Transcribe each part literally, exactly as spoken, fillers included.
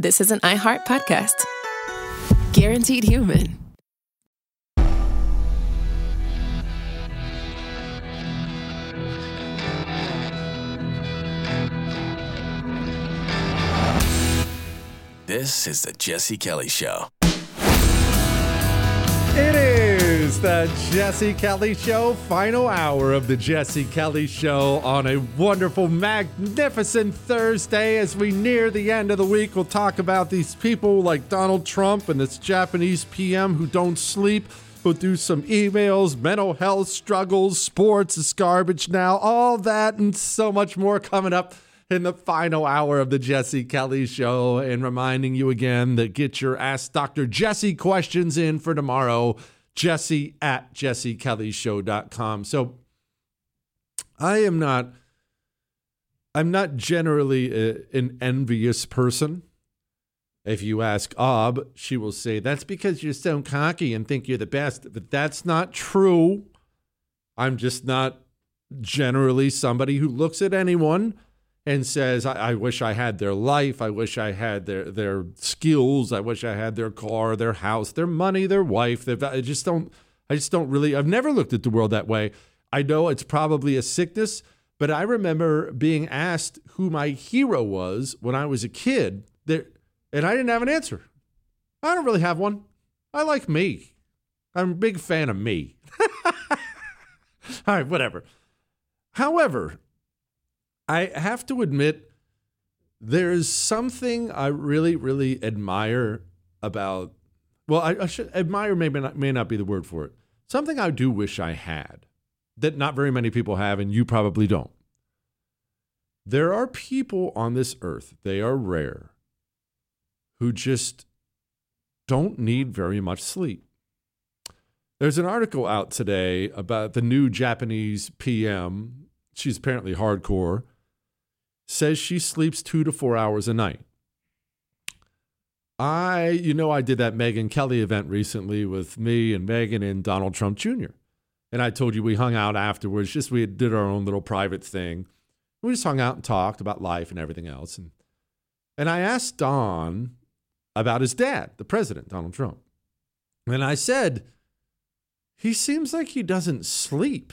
This is an iHeart podcast. Guaranteed Human. This is the Jesse Kelly Show. It is the Jesse Kelly Show, final hour of the Jesse Kelly Show on a wonderful, magnificent Thursday. As we near the end of the week, we'll talk about these people like Donald Trump and this Japanese P M who don't sleep. We'll do some emails, mental health struggles, sports is garbage now, all that and so much more coming up in the final hour of the Jesse Kelly Show, and reminding you again that get your Ask Doctor Jesse questions in for tomorrow, Jesse at jesse kelly show dot com. So I am not, I'm not generally a, an envious person. If you ask Ob, she will say, that's because you're so cocky and think you're the best. But that's not true. I'm just not generally somebody who looks at anyone and says, I, I wish I had their life. I wish I had their their skills. I wish I had their car, their house, their money, their wife. Their, I just don't, I just don't really, I've never looked at the world that way. I know it's probably a sickness, but I remember being asked who my hero was when I was a kid, there, and I didn't have an answer. I don't really have one. I like me. I'm a big fan of me. All right, whatever. However, I have to admit, there is something I really, really admire about, well, I, I should admire maybe not, may not be the word for it. Something I do wish I had that not very many people have, and you probably don't. There are people on this earth, they are rare, who just don't need very much sleep. There's an article out today about the new Japanese P M. She's apparently hardcore. Says she sleeps two to four hours a night. I, you know, I did that Megyn Kelly event recently with me and Megyn and Donald Trump Junior And I told you we hung out afterwards. Just we did our own little private thing. We just hung out and talked about life and everything else. And, and I asked Don about his dad, the president, Donald Trump. And I said, he seems like he doesn't sleep.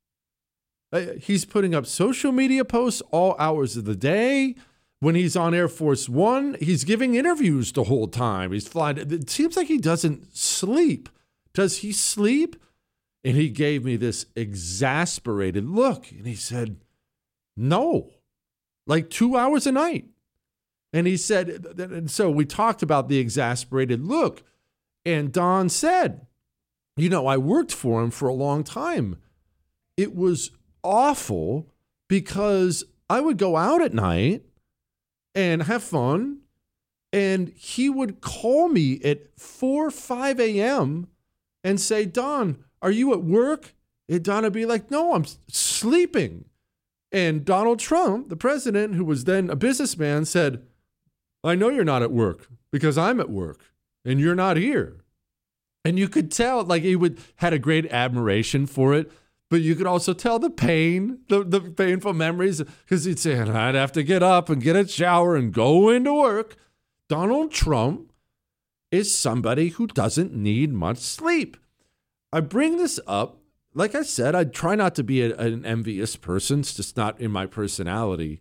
He's putting up social media posts all hours of the day. When he's on Air Force One, he's giving interviews the whole time. He's flying. It seems like he doesn't sleep. Does he sleep? And he gave me this exasperated look. And he said, no, like two hours a night. And he said, and so we talked about the exasperated look. And Don said, you know, I worked for him for a long time. It was awful because I would go out at night and have fun, and he would call me at four, five a.m. and say, Don, are you at work? And Don would be like, no, I'm sleeping. And Donald Trump, the president, who was then a businessman, said, I know you're not at work because I'm at work and you're not here. And you could tell, like, he would had a great admiration for it. But you could also tell the pain, the, the painful memories, because he'd say, I'd have to get up and get a shower and go into work. Donald Trump is somebody who doesn't need much sleep. I bring this up, like I said, I try not to be a, an envious person. It's just not in my personality.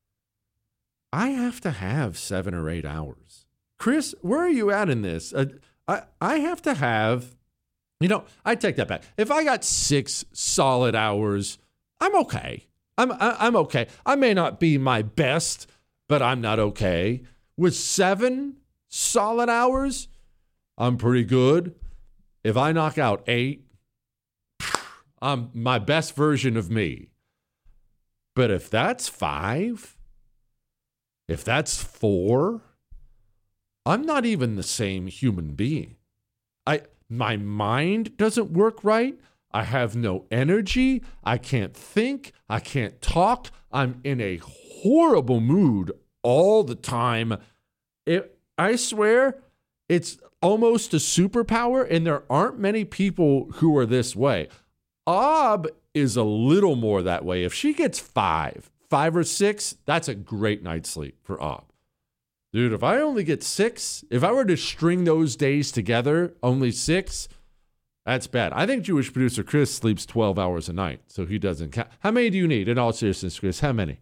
I have to have seven or eight hours. Chris, where are you at in this? Uh, I, I have to have... You know, I take that back. If I got six solid hours, I'm okay. I'm I'm okay. I may not be my best, but I'm not okay. With seven solid hours, I'm pretty good. If I knock out eight, I'm my best version of me. But if that's five, if that's four, I'm not even the same human being. I My mind doesn't work right. I have no energy. I can't think. I can't talk. I'm in a horrible mood all the time. It, I swear, it's almost a superpower, and there aren't many people who are this way. Ob is a little more that way. If she gets five, five or six, that's a great night's sleep for Ob. Dude, if I only get six, if I were to string those days together, only six, that's bad. I think Jewish producer Chris sleeps twelve hours a night, so he doesn't count. How many do you need? In all seriousness, Chris, how many?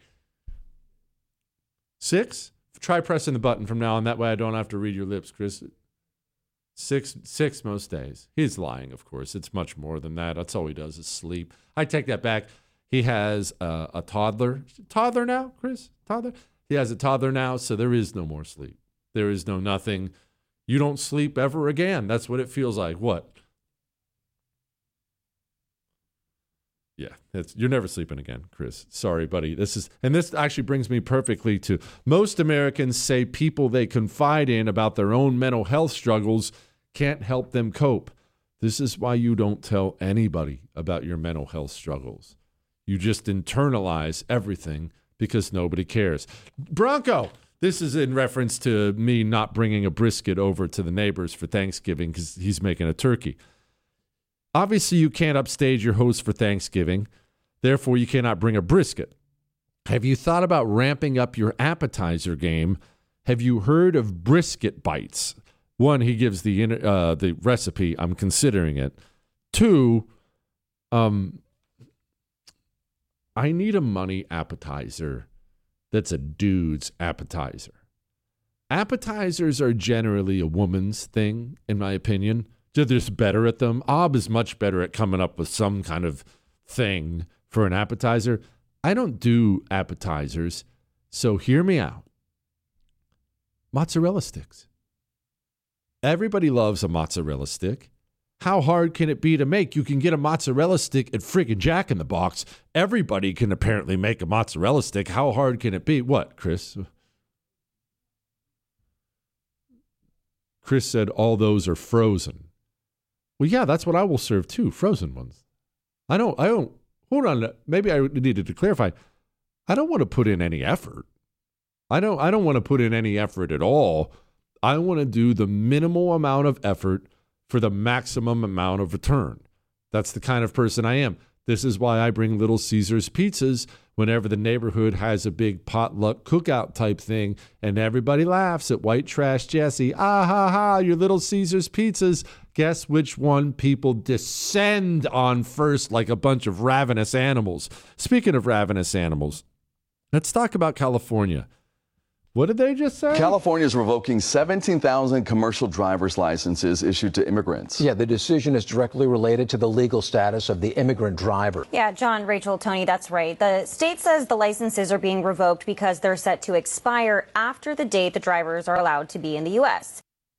Six? Try pressing the button from now on. That way I don't have to read your lips, Chris. Six, six most days. He's lying, of course. It's much more than that. That's all he does is sleep. I take that back. He has a, a toddler. Toddler now, Chris? Toddler? He has a toddler now, so there is no more sleep. There is no nothing. You don't sleep ever again. That's what it feels like. What? Yeah, it's, you're never sleeping again, Chris. Sorry, buddy. This is, and this actually brings me perfectly to most Americans say people they confide in about their own mental health struggles can't help them cope. This is why you don't tell anybody about your mental health struggles. You just internalize everything because nobody cares. Bronco, this is in reference to me not bringing a brisket over to the neighbors for Thanksgiving because he's making a turkey. Obviously, you can't upstage your host for Thanksgiving. Therefore, you cannot bring a brisket. Have you thought about ramping up your appetizer game? Have you heard of brisket bites? One, he gives the uh, the recipe. I'm considering it. Two, um, I need a money appetizer that's a dude's appetizer. Appetizers are generally a woman's thing, in my opinion. They're just better at them. Ob is much better at coming up with some kind of thing for an appetizer. I don't do appetizers, so hear me out. Mozzarella sticks. Everybody loves a mozzarella stick. How hard can it be to make? You can get a mozzarella stick at friggin' Jack in the Box. Everybody can apparently make a mozzarella stick. How hard can it be? What, Chris? Chris said all those are frozen. Well, yeah, that's what I will serve too, frozen ones. I don't, I don't, hold on, maybe I needed to clarify. I don't want to put in any effort. I don't, I don't want to put in any effort at all. I want to do the minimal amount of effort for the maximum amount of return. That's the kind of person I am. This is why I bring Little Caesars pizzas whenever the neighborhood has a big potluck cookout type thing, and everybody laughs at White Trash Jesse. Ah, ha, ha, your Little Caesars pizzas. Guess which one people descend on first like a bunch of ravenous animals. Speaking of ravenous animals, let's talk about California. What did they just say? California is revoking seventeen thousand commercial driver's licenses issued to immigrants. Yeah, the decision is directly related to the legal status of the immigrant driver. Yeah, John, Rachel, Tony, that's right. The state says the licenses are being revoked because they're set to expire after the date the drivers are allowed to be in the U S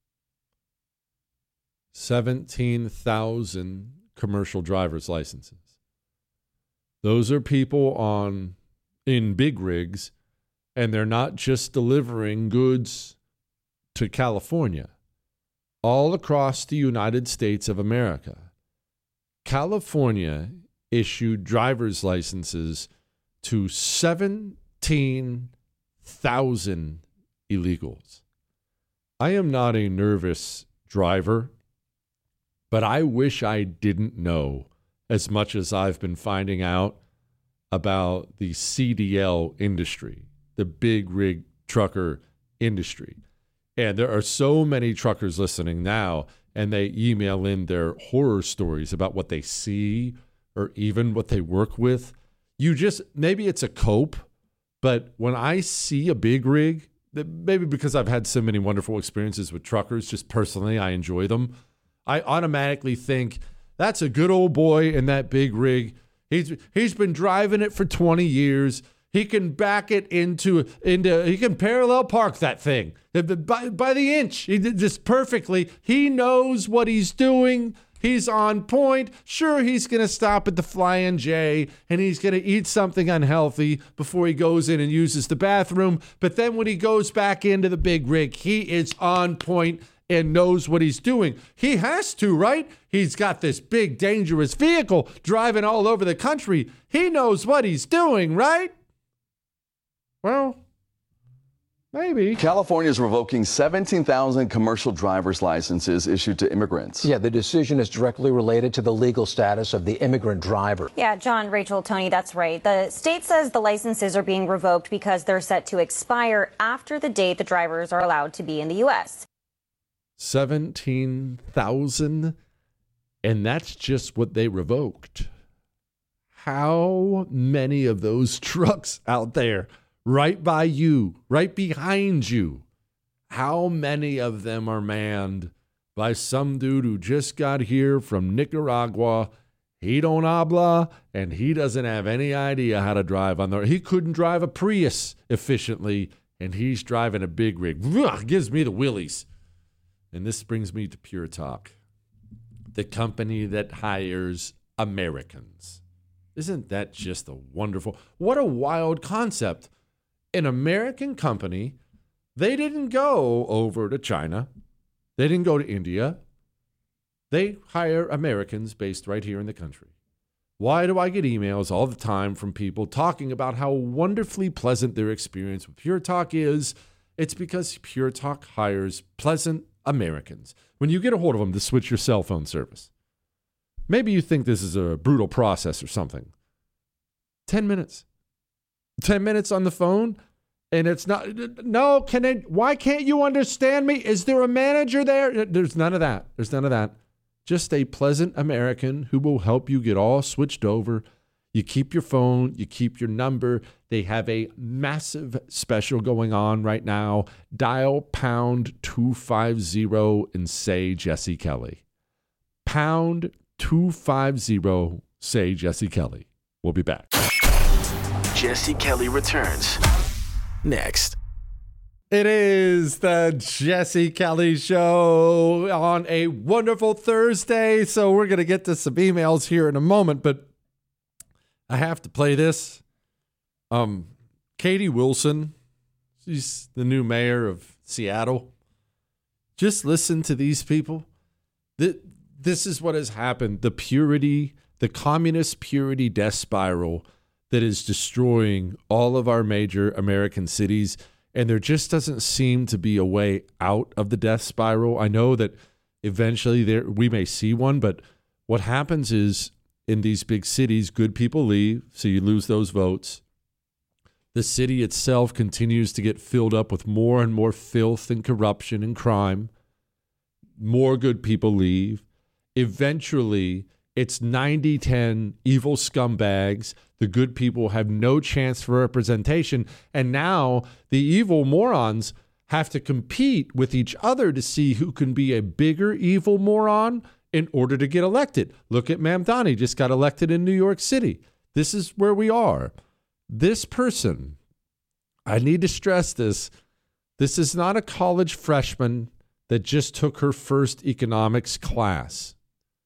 seventeen thousand commercial driver's licenses. Those are people on in big rigs. And they're not just delivering goods to California. All across the United States of America, California issued driver's licenses to seventeen thousand illegals. I am not a nervous driver, but I wish I didn't know as much as I've been finding out about the C D L industry. The big rig trucker industry. And there are so many truckers listening now, and they email in their horror stories about what they see or even what they work with. You just, maybe it's a cope, but when I see a big rig, maybe because I've had so many wonderful experiences with truckers, just personally, I enjoy them. I automatically think, that's a good old boy in that big rig. He's he's been driving it for twenty years. He can back it into, into he can parallel park that thing by, by the inch. He did just perfectly. He knows what he's doing. He's on point. Sure, he's going to stop at the Flying J and he's going to eat something unhealthy before he goes in and uses the bathroom. But then when he goes back into the big rig, he is on point and knows what he's doing. He has to, right? He's got this big, dangerous vehicle driving all over the country. He knows what he's doing, right? Well, Maybe. California is revoking seventeen thousand commercial driver's licenses issued to immigrants. Yeah, the decision is directly related to the legal status of the immigrant driver. Yeah, John, Rachel, Tony, that's right. The state says the licenses are being revoked because they're set to expire after the date the drivers are allowed to be in the U S. seventeen thousand, and that's just what they revoked. How many of those trucks out there right by you, right behind you, how many of them are manned by some dude who just got here from Nicaragua? He don't habla, and he doesn't have any idea how to drive on the. He couldn't drive a Prius efficiently, and he's driving a big rig. Ugh, gives me the willies. And this brings me to Pure Talk, the company that hires Americans. Isn't that just a wonderful, what a wild concept. An American company, they didn't go over to China. They didn't go to India. They hire Americans based right here in the country. Why do I get emails all the time from people talking about how wonderfully pleasant their experience with Pure Talk is? It's because Pure Talk hires pleasant Americans. When you get a hold of them to switch your cell phone service, maybe you think this is a brutal process or something. Ten minutes. Ten minutes on the phone, and it's not, no, can it, why can't you understand me? Is there a manager there? There's none of that. There's none of that. Just a pleasant American who will help you get all switched over. You keep your phone, you keep your number. They have a massive special going on right now. Dial pound two five zero and say Jesse Kelly. Pound two five zero, say Jesse Kelly. We'll be back. Jesse Kelly returns next. It is the Jesse Kelly Show on a wonderful Thursday. So we're going to get to some emails here in a moment, but I have to play this. Um, Katie Wilson, she's the new mayor of Seattle. Just listen to these people. This is what has happened. The purity, the communist purity death spiral that is destroying all of our major American cities. And there just doesn't seem to be a way out of the death spiral. I know that eventually there we may see one, but what happens is in these big cities, good people leave, so you lose those votes. The city itself continues to get filled up with more and more filth and corruption and crime. More good people leave. Eventually, it's ninety ten evil scumbags. The good people have no chance for representation. And now the evil morons have to compete with each other to see who can be a bigger evil moron in order to get elected. Look at Mamdani, just got elected in New York City. This is where we are. This person, I need to stress this, this is not a college freshman that just took her first economics class.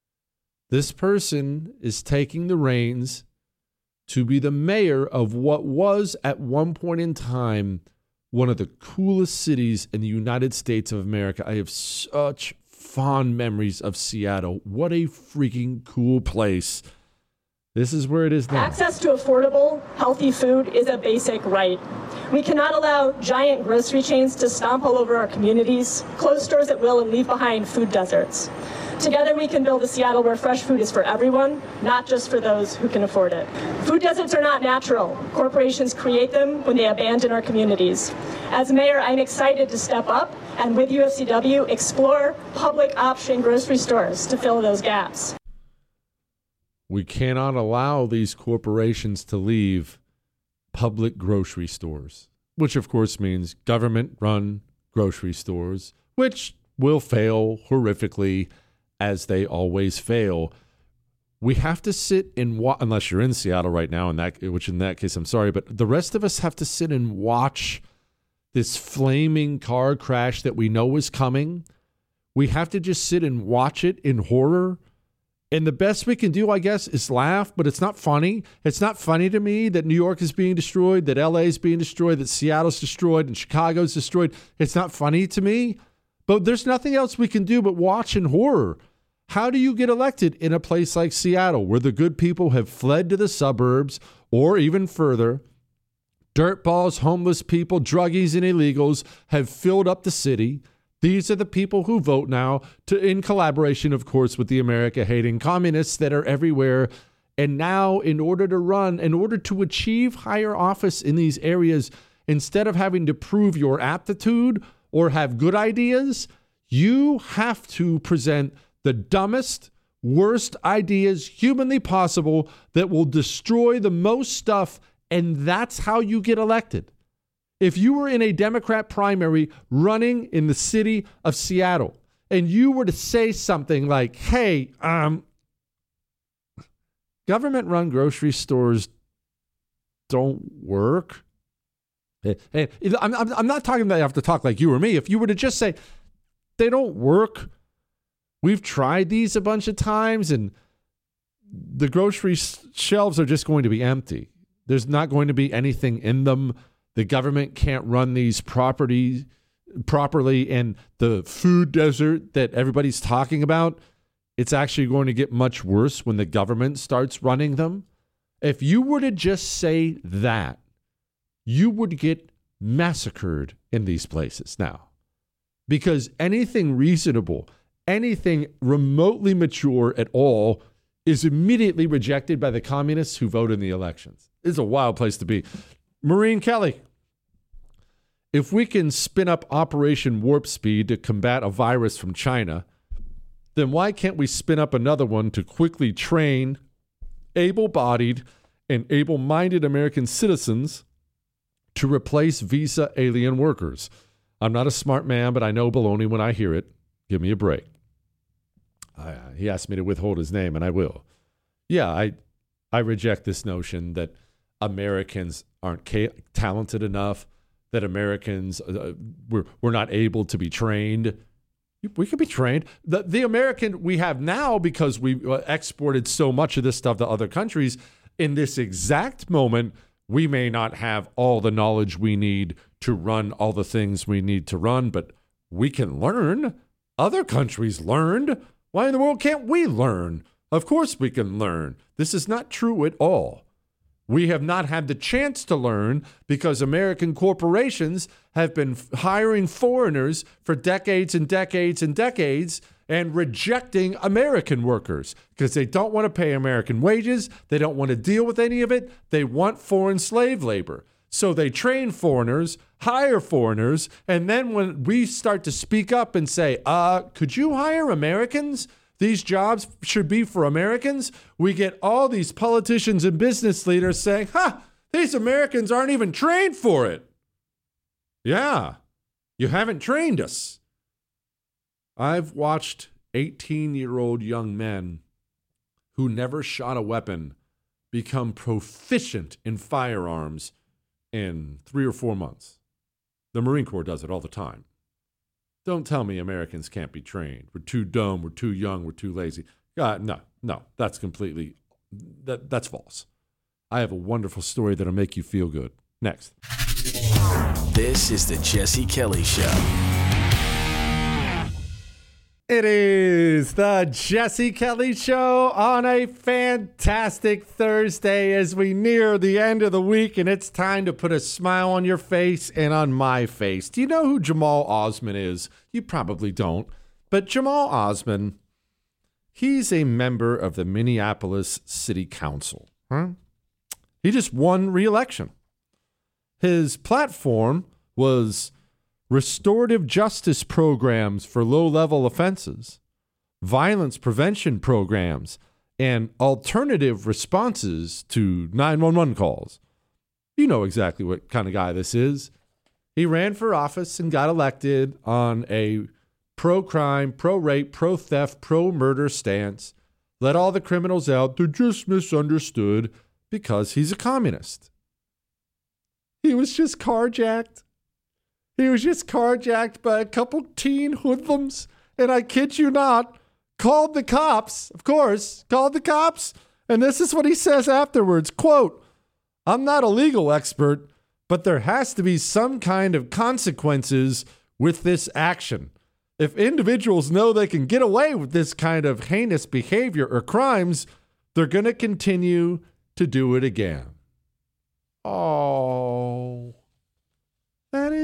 This person is taking the reins to be the mayor of what was at one point in time one of the coolest cities in the United States of America. I have such fond memories of Seattle. What a freaking cool place. This is where it is now. Access to affordable, healthy food is a basic right. We cannot allow giant grocery chains to stomp all over our communities, close stores at will, and leave behind food deserts. Together we can build a Seattle where fresh food is for everyone, not just for those who can afford it. Food deserts are not natural. Corporations create them when they abandon our communities. As mayor, I'm excited to step up and with U F C W explore public option grocery stores to fill those gaps. We cannot allow these corporations to leave public grocery stores, which of course means government-run grocery stores, which will fail horrifically as they always fail. We have to sit and watch, unless you're in Seattle right now, in that, which in that case, I'm sorry, but the rest of us have to sit and watch this flaming car crash that we know is coming. We have to just sit and watch it in horror. And the best we can do, I guess, is laugh, but it's not funny. It's not funny to me that New York is being destroyed, that L A is being destroyed, that Seattle's destroyed, and Chicago's destroyed. It's not funny to me. But there's nothing else we can do but watch in horror. How do you get elected in a place like Seattle where the good people have fled to the suburbs or even further, Dirtballs, homeless people, druggies, and illegals have filled up the city. These are the people who vote now, to, in collaboration, of course, with the America-hating communists that are everywhere. And now, in order to run, in order to achieve higher office in these areas, instead of having to prove your aptitude or have good ideas, you have to present the dumbest, worst ideas humanly possible that will destroy the most stuff, and that's how you get elected. If you were in a Democrat primary running in the city of Seattle, and you were to say something like, hey, um, government-run grocery stores don't work. Hey, I'm, I'm, I'm not talking about you have to talk like you or me. If you were to just say, they don't work, we've tried these a bunch of times, and the grocery shelves are just going to be empty. There's not going to be anything in them. The government can't run these properties properly, and the food desert that everybody's talking about, it's actually going to get much worse when the government starts running them. If you were to just say that, you would get massacred in these places now. Because anything reasonable, anything remotely mature at all is immediately rejected by the communists who vote in the elections. It's a wild place to be. Maureen Kelly, if we can spin up Operation Warp Speed to combat a virus from China, then why can't we spin up another one to quickly train able-bodied and able-minded American citizens to replace visa alien workers? I'm not a smart man, but I know baloney when I hear it. Give me a break. I, he asked me to withhold his name, and I will. Yeah, I I reject this notion that Americans aren't ca- talented enough, that Americans, uh, we're, we're not able to be trained. We could be trained. The, the American we have now, because we uh, exported so much of this stuff to other countries, in this exact moment, we may not have all the knowledge we need to run all the things we need to run, but we can learn. Other countries learned. Why in the world can't we learn? Of course we can learn. This is not true at all. We have not had the chance to learn because American corporations have been hiring foreigners for decades and decades and decades and rejecting American workers because they don't want to pay American wages. They don't want to deal with any of it. They want foreign slave labor. So they train foreigners, hire foreigners, and then when we start to speak up and say, uh, could you hire Americans? These jobs should be for Americans. We get all these politicians and business leaders saying, ha, these Americans aren't even trained for it. Yeah, you haven't trained us. I've watched eighteen-year-old young men who never shot a weapon become proficient in firearms in three or four months. The Marine Corps does it all the time. Don't tell me Americans can't be trained. We're too dumb, we're too young, we're too lazy. God, no, no, that's completely, that, that's false. I have a wonderful story that'll make you feel good. Next. This is the Jesse Kelly Show. It is the Jesse Kelly Show on a fantastic Thursday as we near the end of the week, and it's time to put a smile on your face and on my face. Do you know who Jamal Osman is? You probably don't. But Jamal Osman, he's a member of the Minneapolis City Council. Huh? He just won re-election. His platform was restorative justice programs for low-level offenses, violence prevention programs, and alternative responses to nine one one calls. You know exactly what kind of guy this is. He ran for office and got elected on a pro-crime, pro-rape, pro-theft, pro-murder stance. Let all the criminals out. They're just misunderstood because he's a communist. He was just carjacked. He was just carjacked by a couple teen hoodlums, and I kid you not, called the cops, of course, called the cops, and this is what he says afterwards, quote, I'm not a legal expert, but there has to be some kind of consequences with this action. If individuals know they can get away with this kind of heinous behavior or crimes, they're going to continue to do it again. Oh.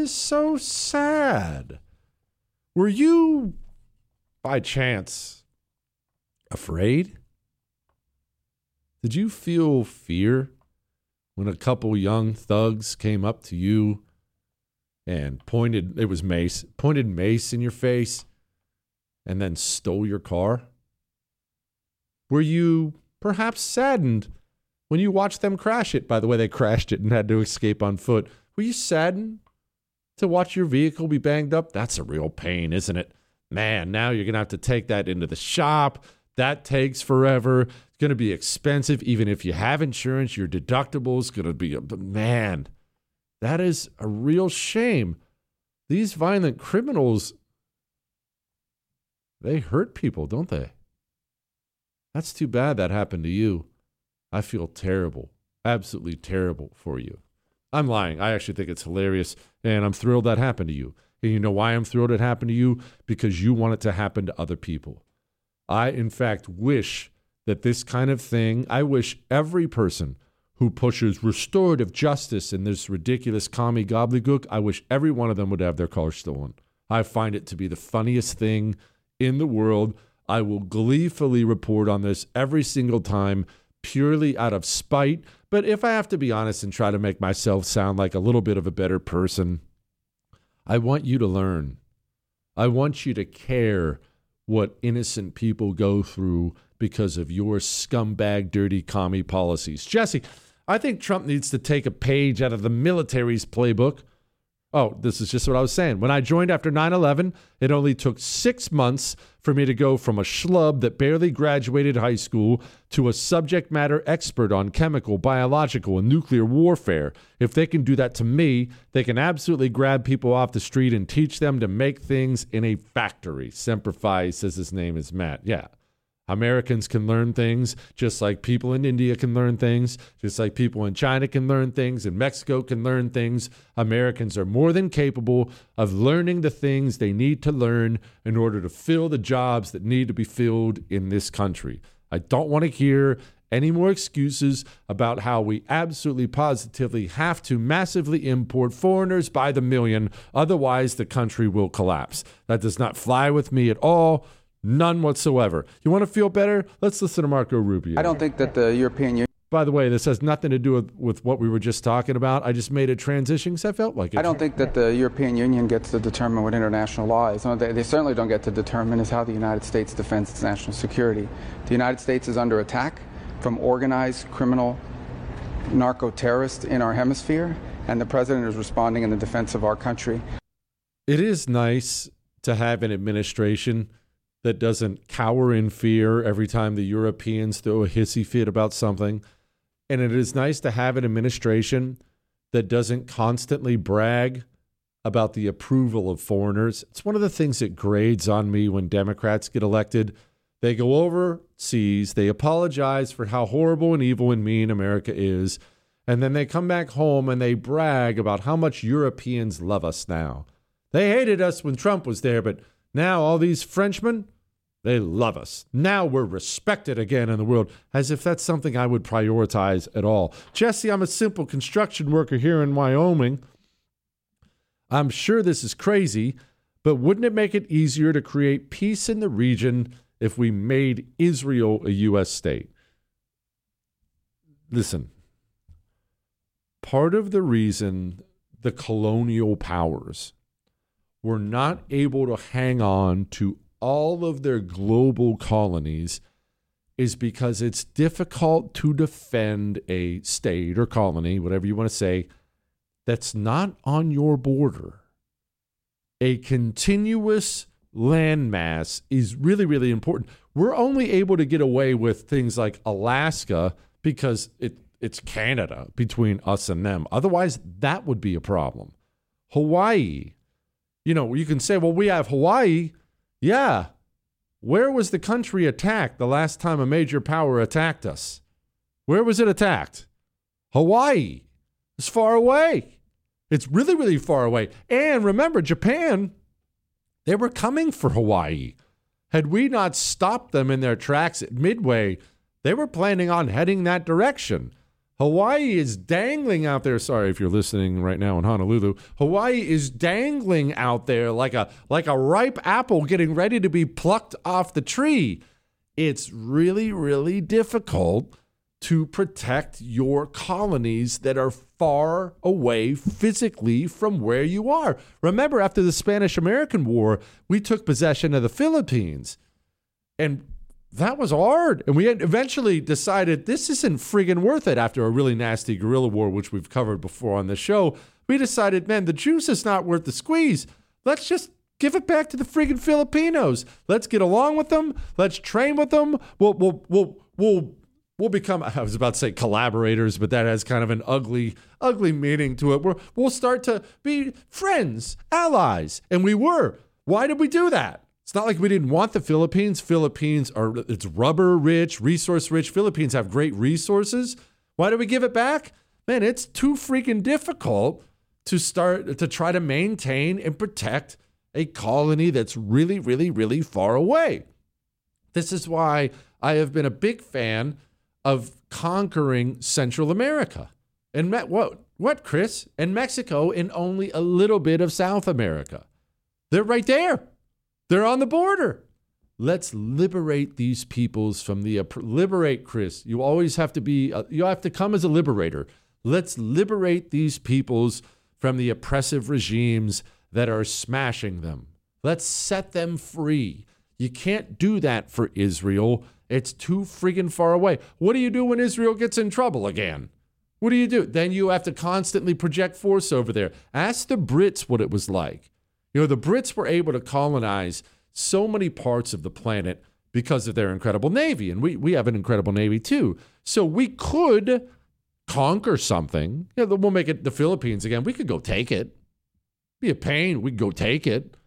is so sad. Were you, by chance, afraid? Did you feel fear when a couple young thugs came up to you and pointed, it was mace, pointed mace in your face and then stole your car? Were you perhaps saddened when you watched them crash it? By the way, they crashed it and had to escape on foot. Were you saddened to watch your vehicle be banged up? That's a real pain, isn't it? Man, now you're going to have to take that into the shop. That takes forever. It's going to be expensive. Even if you have insurance, your deductible is going to be, a, man, that is a real shame. These violent criminals, they hurt people, don't they? That's too bad that happened to you. I feel terrible, absolutely terrible for you. I'm lying. I actually think it's hilarious, and I'm thrilled that happened to you. And you know why I'm thrilled it happened to you? Because you want it to happen to other people. I, in fact, wish that this kind of thing, I wish every person who pushes restorative justice in this ridiculous commie gobbledygook, I wish every one of them would have their car stolen. I find it to be the funniest thing in the world. I will gleefully report on this every single time, purely out of spite. But if I have to be honest and try to make myself sound like a little bit of a better person, I want you to learn. I want you to care what innocent people go through because of your scumbag, dirty commie policies. Jesse, I think Trump needs to take a page out of the military's playbook. Oh, this is just what I was saying. When I joined after nine eleven, it only took six months for me to go from a schlub that barely graduated high school to a subject matter expert on chemical, biological, and nuclear warfare. If they can do that to me, they can absolutely grab people off the street and teach them to make things in a factory. Semper Fi says his name is Matt. Yeah. Americans can learn things just like people in India can learn things, just like people in China can learn things, and Mexico can learn things. Americans are more than capable of learning the things they need to learn in order to fill the jobs that need to be filled in this country. I don't want to hear any more excuses about how we absolutely positively have to massively import foreigners by the million, otherwise the country will collapse. That does not fly with me at all. None whatsoever. You want to feel better? Let's listen to Marco Rubio. I don't think that the European Union... By the way, this has nothing to do with, with what we were just talking about. I just made a transition because I felt like it. I don't think that the European Union gets to determine what international law is. What they, they certainly don't get to determine is how the United States defends its national security. The United States is under attack from organized criminal narco-terrorists in our hemisphere, and the president is responding in the defense of our country. It is nice to have an administration that doesn't cower in fear every time the Europeans throw a hissy fit about something. And it is nice to have an administration that doesn't constantly brag about the approval of foreigners. It's one of the things that grades on me when Democrats get elected. They go overseas, they apologize for how horrible and evil and mean America is, and then they come back home and they brag about how much Europeans love us now. They hated us when Trump was there, but now all these Frenchmen, they love us. Now we're respected again in the world, as if that's something I would prioritize at all. Jesse, I'm a simple construction worker here in Wyoming. I'm sure this is crazy, but wouldn't it make it easier to create peace in the region if we made Israel a U S state? Listen, part of the reason the colonial powers were not able to hang on to all of their global colonies is because it's difficult to defend a state or colony, whatever you want to say, that's not on your border. A continuous landmass is really, really important. We're only able to get away with things like Alaska because it, it's Canada between us and them. Otherwise, that would be a problem. Hawaii. You know, you can say, well, we have Hawaii. Yeah. Where was the country attacked the last time a major power attacked us? Where was it attacked? Hawaii. It's far away. It's really, really far away. And remember, Japan, they were coming for Hawaii. Had we not stopped them in their tracks at Midway, they were planning on heading that direction. Hawaii is dangling out there. Sorry if you're listening right now in Honolulu. Hawaii is dangling out there like a like a ripe apple getting ready to be plucked off the tree. It's really, really difficult to protect your colonies that are far away physically from where you are. Remember, after the Spanish-American War, we took possession of the Philippines. And that was hard. And we had eventually decided this isn't friggin' worth it after a really nasty guerrilla war, which we've covered before on the show. We decided, man, the juice is not worth the squeeze. Let's just give it back to the friggin' Filipinos. Let's get along with them. Let's train with them. We'll, we'll, we'll, we'll, we'll become, I was about to say collaborators, but that has kind of an ugly, ugly meaning to it. We're, we'll start to be friends, allies. And we were. Why did we do that? It's not like we didn't want the Philippines. Philippines are, it's rubber rich, resource rich. Philippines have great resources. Why do we give it back? Man, it's too freaking difficult to start, to try to maintain and protect a colony that's really, really, really far away. This is why I have been a big fan of conquering Central America. And Me- what, what, Chris? And Mexico and only a little bit of South America. They're right there. They're on the border. Let's liberate these peoples from the, uh, liberate, Chris. You always have to be, uh, you have to come as a liberator. Let's liberate these peoples from the oppressive regimes that are smashing them. Let's set them free. You can't do that for Israel. It's too friggin' far away. What do you do when Israel gets in trouble again? What do you do? Then you have to constantly project force over there. Ask the Brits what it was like. You know, the Brits were able to colonize so many parts of the planet because of their incredible Navy. And we, we have an incredible Navy too. So we could conquer something. You know, we'll make it the Philippines again. We could go take it. Be a pain. We could go take it.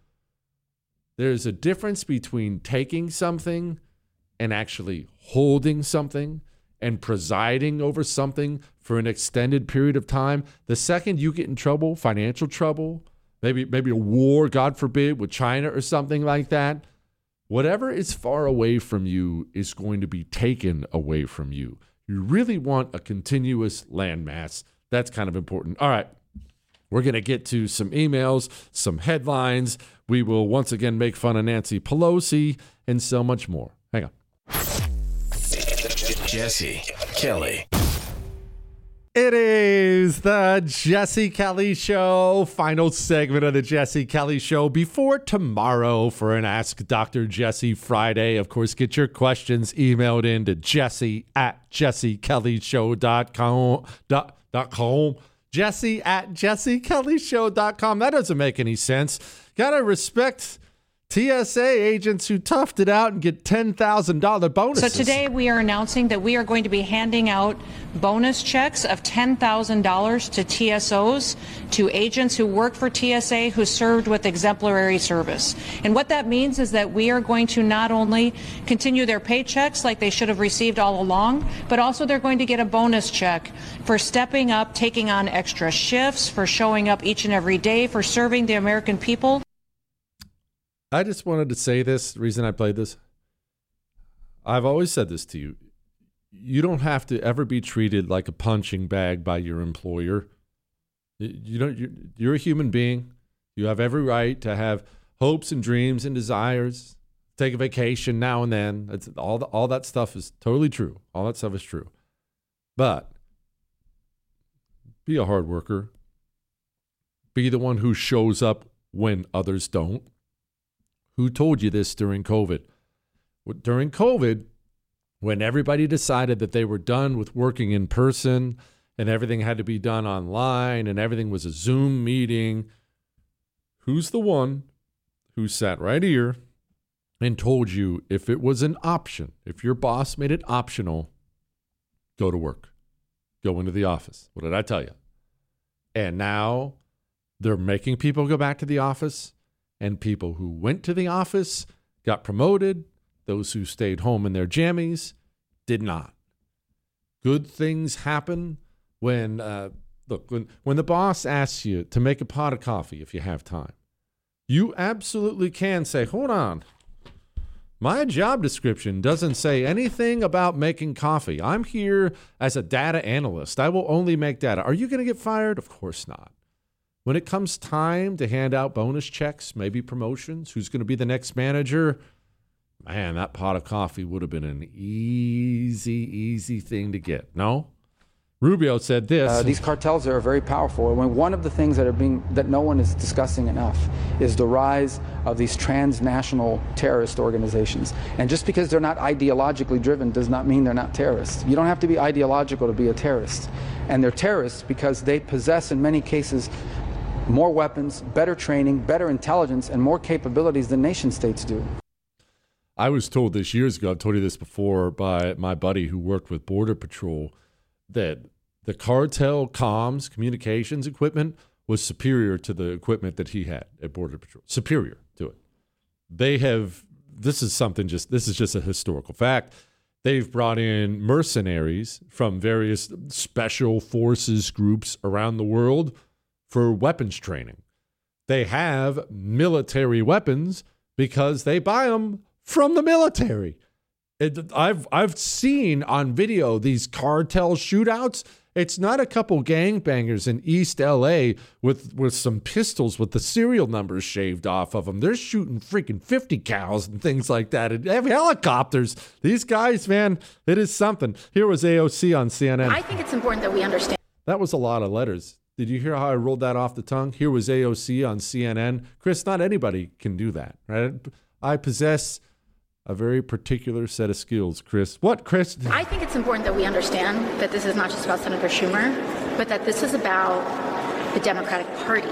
There's a difference between taking something and actually holding something and presiding over something for an extended period of time. The second you get in trouble, financial trouble, maybe maybe a war, God forbid, with China or something like that, whatever is far away from you is going to be taken away from you. You really want a continuous landmass. That's kind of important. All right. We're going to get to some emails, some headlines. We will once again make fun of Nancy Pelosi and so much more. Hang on. Jesse Kelly. It is the Jesse Kelly Show, final segment of the Jesse Kelly Show before tomorrow for an Ask Doctor Jesse Friday. Of course, get your questions emailed in to jesse at jesse kelly show dot com. Dot, dot com. Jesse at jesse kelly show dot com. That doesn't make any sense. Gotta respect T S A agents who toughed it out and get ten thousand dollars bonuses. So today we are announcing that we are going to be handing out bonus checks of ten thousand dollars to T S Os, to agents who work for T S A who served with exemplary service. And what that means is that we are going to not only continue their paychecks like they should have received all along, but also they're going to get a bonus check for stepping up, taking on extra shifts, for showing up each and every day, for serving the American people. I just wanted to say this, the reason I played this. I've always said this to you. You don't have to ever be treated like a punching bag by your employer. You don't, you're, you're a human being. You have every right to have hopes and dreams and desires. Take a vacation now and then. It's, all, the, all that stuff is totally true. All that stuff is true. But be a hard worker. Be the one who shows up when others don't. Who told you this during COVID? During COVID, when everybody decided that they were done with working in person and everything had to be done online and everything was a Zoom meeting, who's the one who sat right here and told you if it was an option, if your boss made it optional, go to work, go into the office? What did I tell you? And now they're making people go back to the office. And people who went to the office got promoted. Those who stayed home in their jammies did not. Good things happen when, uh, look, when, when the boss asks you to make a pot of coffee if you have time. You absolutely can say, hold on. My job description doesn't say anything about making coffee. I'm here as a data analyst. I will only make data. Are you going to get fired? Of course not. When it comes time to hand out bonus checks, maybe promotions, who's going to be the next manager? Man, that pot of coffee would have been an easy, easy thing to get. No? Rubio said this. Uh, these cartels are very powerful. And one of the things that are being that no one is discussing enough is the rise of these transnational terrorist organizations. And just because they're not ideologically driven does not mean they're not terrorists. You don't have to be ideological to be a terrorist. And they're terrorists because they possess, in many cases, more weapons, better training, better intelligence, and more capabilities than nation states do. I was told this years ago, I've told you this before, by my buddy who worked with Border Patrol, that the cartel comms communications equipment was superior to the equipment that he had at Border Patrol. Superior to it. They have, this is something just, this is just a historical fact. They've brought in mercenaries from various special forces groups around the world for weapons training. They have military weapons because they buy them from the military. It, I've I've seen on video these cartel shootouts. It's not a couple gangbangers in East L A with, with some pistols with the serial numbers shaved off of them. They're shooting freaking fifty cals and things like that. And they have helicopters. These guys, man, it is something. Here was A O C on C N N. I think it's important that we understand. That was a lot of letters. Did you hear how I rolled that off the tongue? Here was A O C on C N N. Chris, not anybody can do that, right? I possess a very particular set of skills, Chris. What, Chris? I think it's important that we understand that this is not just about Senator Schumer, but that this is about the Democratic Party.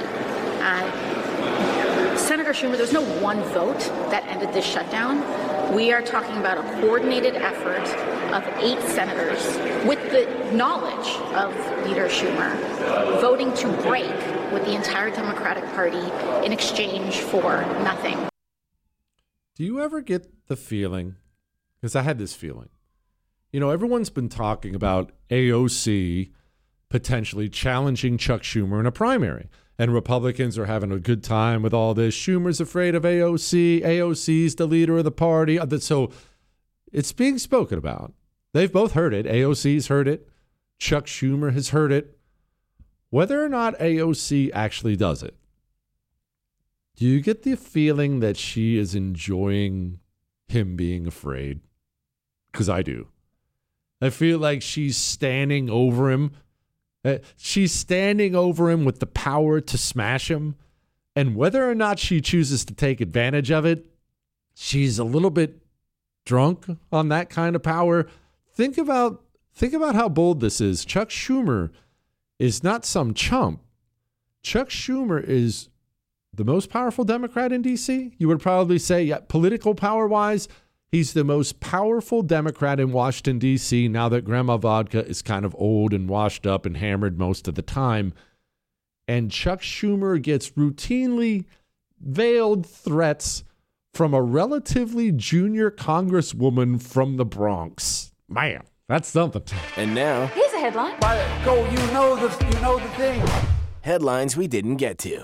Uh, Senator Schumer, there's no one vote that ended this shutdown. We are talking about a coordinated effort of eight senators with the knowledge of Leader Schumer voting to break with the entire Democratic Party in exchange for nothing. Do you ever get the feeling, because I had this feeling, you know, everyone's been talking about A O C potentially challenging Chuck Schumer in a primary, and Republicans are having a good time with all this. Schumer's afraid of A O C. A O C's the leader of the party. So it's being spoken about. They've both heard it. A O C's heard it. Chuck Schumer has heard it. Whether or not A O C actually does it, do you get the feeling that she is enjoying him being afraid? Because I do. I feel like she's standing over him. Uh, she's standing over him with the power to smash him. And whether or not she chooses to take advantage of it, she's a little bit drunk on that kind of power. Think about, think about how bold this is. Chuck Schumer is not some chump. Chuck Schumer is the most powerful Democrat in D C. You would probably say, yeah, political power-wise, he's the most powerful Democrat in Washington, D C, now that Grandma Vodka is kind of old and washed up and hammered most of the time. And Chuck Schumer gets routinely veiled threats from a relatively junior congresswoman from the Bronx. Man, that's something. And now, Here's a headline. Go, you know the, you know the thing. headlines we didn't get to.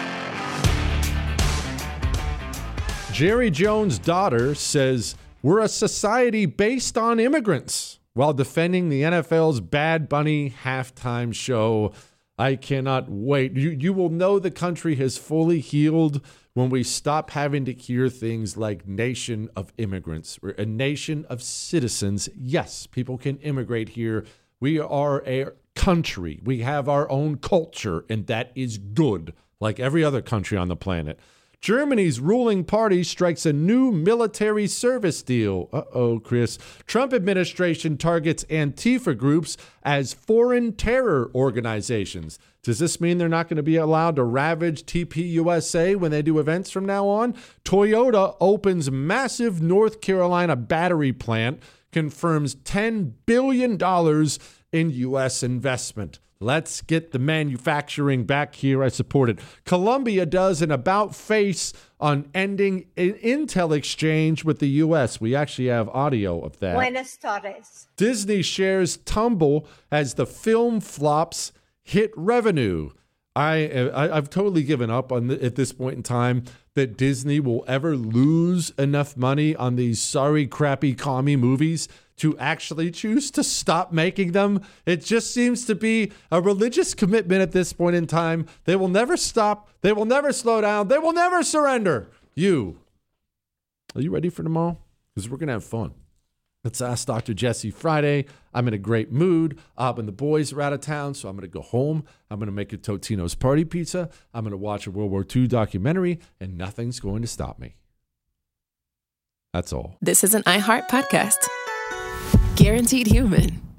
Jerry Jones' daughter says we're a society based on immigrants while defending the N F L's Bad Bunny halftime show. I cannot wait. You, you will know the country has fully healed when we stop having to hear things like nation of immigrants. We're a nation of citizens. Yes, people can immigrate here. We are a country. We have our own culture, and that is good, like every other country on the planet. Germany's ruling party strikes a new military service deal. Uh-oh, Chris. Trump administration targets Antifa groups as foreign terror organizations. Does this mean they're not going to be allowed to ravage T P U S A when they do events from now on? Toyota opens massive North Carolina battery plant, confirms ten billion dollars in U S investment. Let's get the manufacturing back here. I support it. Colombia does an about-face on ending an intel exchange with the U S. We actually have audio of that. Buenas tardes. Disney shares tumble as the film flops hit revenue. I, I I've totally given up on the, at this point in time. that Disney will ever lose enough money on these sorry, crappy commie movies to actually choose to stop making them. It just seems to be a religious commitment at this point in time. They will never stop. They will never slow down. They will never surrender. You, are you ready for tomorrow? Because we're going to have fun. Let's Ask Doctor Jesse Friday. I'm in a great mood. Ab and the boys are out of town, so I'm going to go home. I'm going to make a Totino's party pizza. I'm going to watch a World War Two documentary, and nothing's going to stop me. That's all. This is an iHeart podcast. Guaranteed Human.